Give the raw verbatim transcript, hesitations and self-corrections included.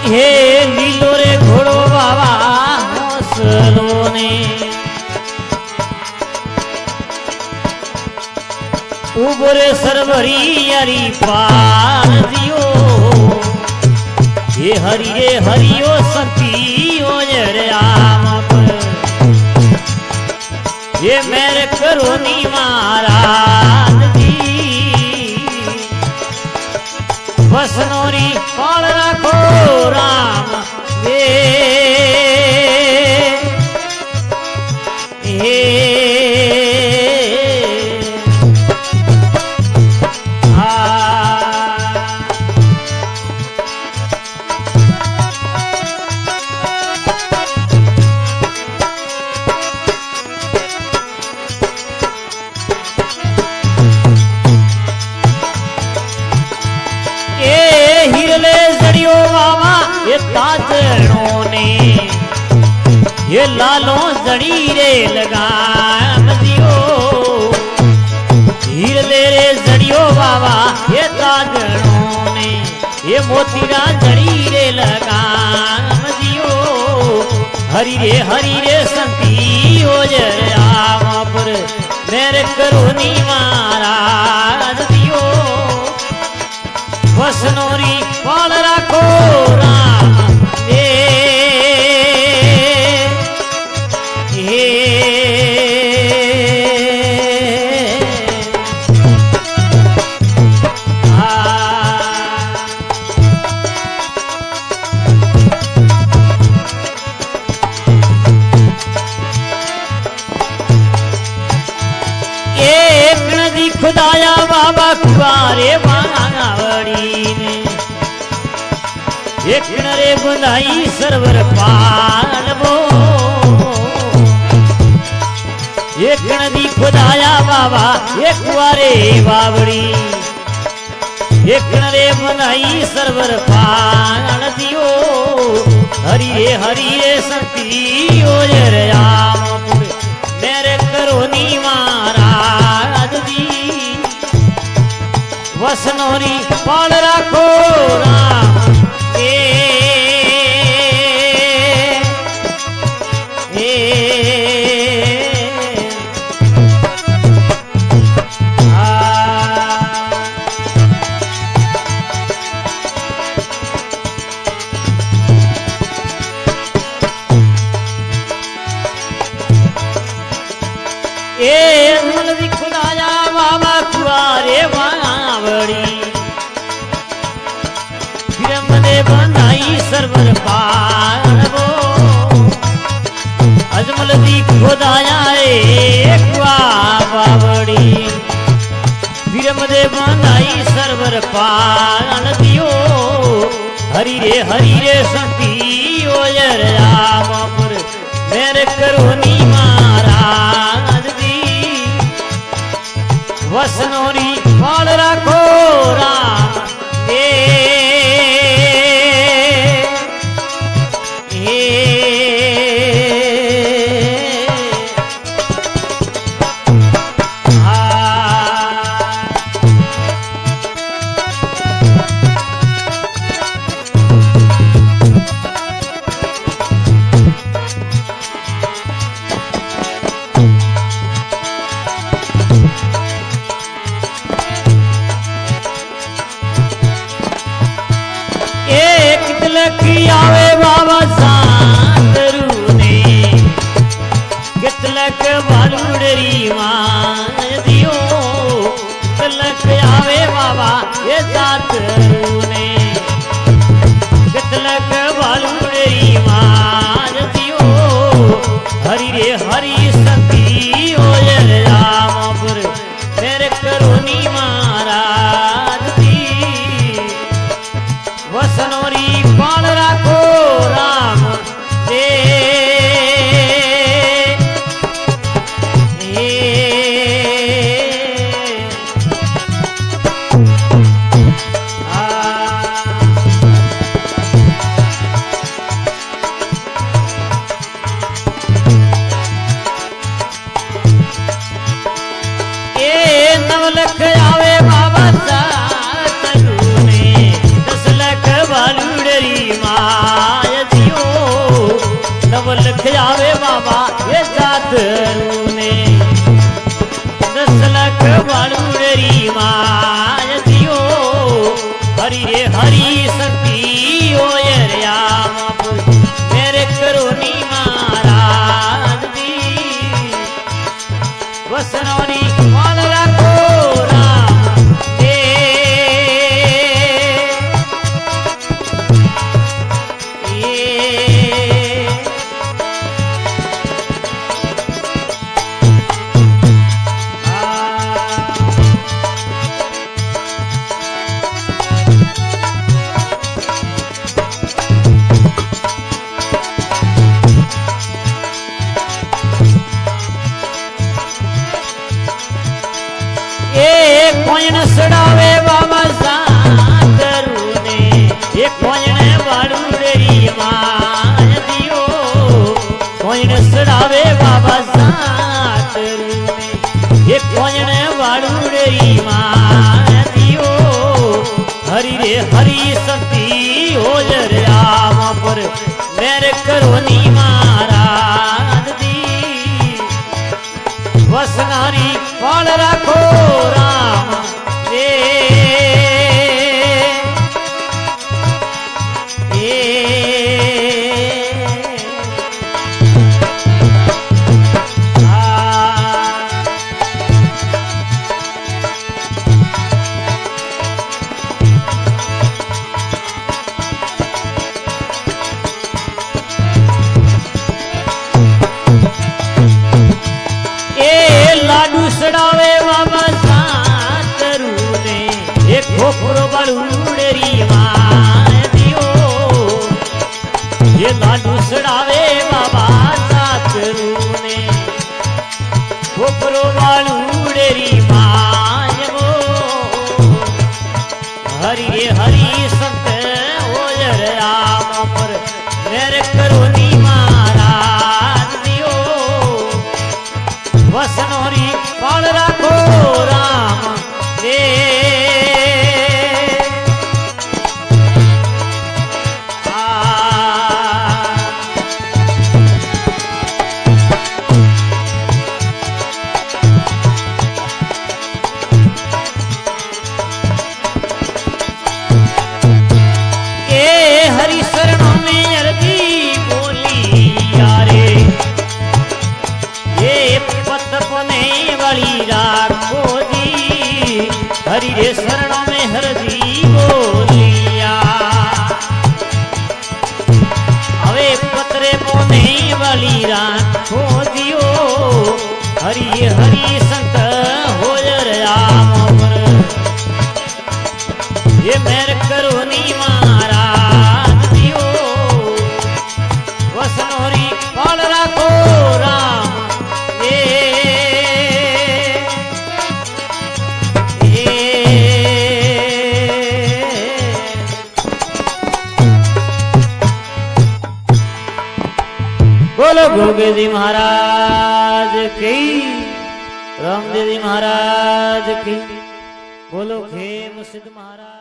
हे लीलो रे घोड़ो बाबा हौसलो ने उबरे सरवरी यारी पार दियो ये हरि रे हरियो संती ओ रे आम पर ये मेरे करो नी महाराज जी बसनोरी पाल रखो राम वे हे ये लालों जड़ी रे लगाम दियो हीर ले रे जड़ियो बाबा ये ताजड़ों ने ये मोतीरा जड़ी रे लगाम दियो हरी रे हरी रे संती हो जरे आम पर मेरे करोनी महाराज दियो वसनोरी पाल रखो राम खुदाया बाबा कुआरे बावड़ी ने एक रे बुंदाई सरवर पालबो एक नदी खुदाया बाबा एक कुआरे बावड़ी एक रे बुंदाई सरवर पाल दियो हरि रे हरि रे संती ओ रे राम मेरे करोनी महाराज दी वसनोरी पाल रखो राम ए, ए, आ, ए मुलदी खुदाया बाबा कुआरे बावड़ी फिर बनाई सरवर पालबो अजमल दी खुदाया एक बावड़ी फिर बनाई सरवर पाल दियो हरि रे हरि रे संती ओ राम पर मेरे करोनी महाराज दी वसनोरी पाल रखो राम ए, ए, आ, आवे बाबा सांतरू ने कितलक बालूडरी मान दियो कितलक आवे बाबा ये सांतरू ने कितलक बालूडरी मान दियो हरि रे हरि सती ओ रामपुर मेरे करोनी महाराज दी वसनोरी पाल रखो राम दे नवलख सड़ावे बाबा सातरू ने ये कोयने वालू री मान दियो कोयने सड़ावे बाबा सातरू ने ये कोयने वालू री मान दियो हरि रे हरि शक्ति हो जरे आम पर मेरे करोनी महाराज दी वसनारी पाल राखो राम रे सड़ावे बाबा सातरू ने एक खोपरो बलूड़ेरी मान दियो ये लाडू सड़ावे बाबा सातरू ने खोपरो बलूड़ेरी मान वो हरि रे हरि संत ओजर आम पर मेरे करोनी महाराज दियो वसनोरी पाल राखो राम रे ए हरि शरणों में अर्जी बोली यारे ये पत पने वाली राखो जी हरि रे शरणों में हरजी बोलिया अवे पतरे पोने वाली राखो दियो हरि हरि संत हो राम पर ये मेर करोनी महाराज दियो वसनोरी पाल राखो राम बोलो गोगे जी महाराज की रामदेव जी महाराज की बोलो खेम सिद्ध महाराज।